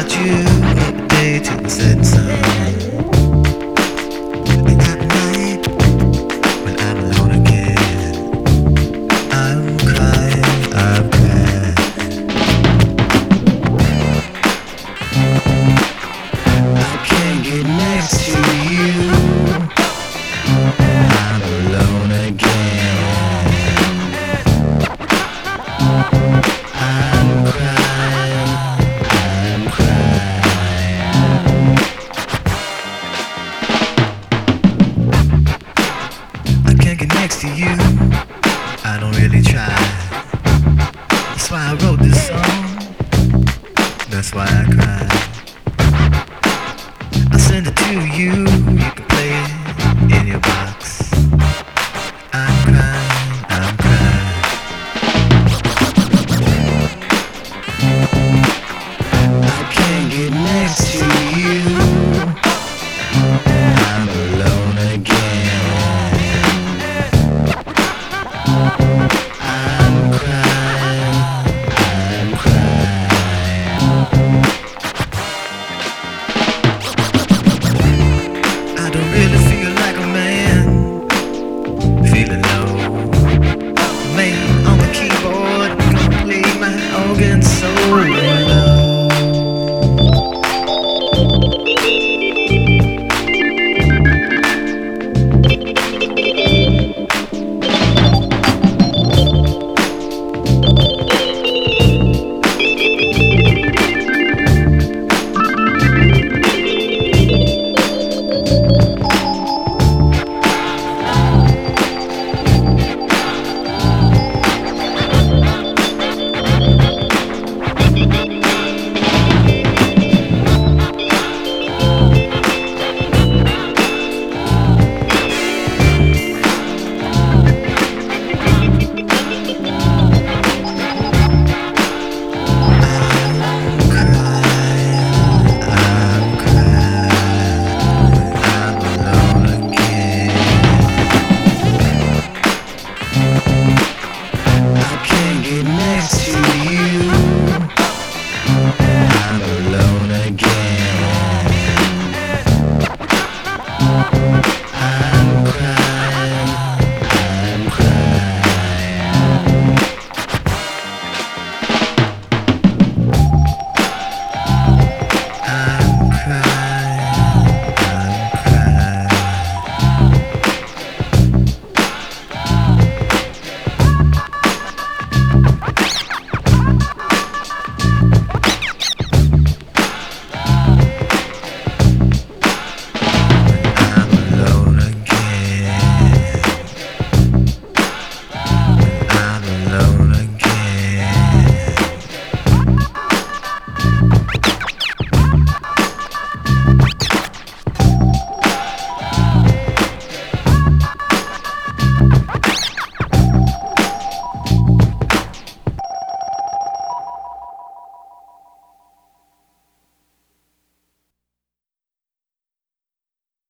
without you, day till the setting sun. And at night, when I'm alone again, I'm crying, I'm crying. I can't get next to you, I'm alone again. I'm crying, I'm crying. I can't get next to you, I don't really try. That's why I wrote this song, that's why I cry. I send it to you.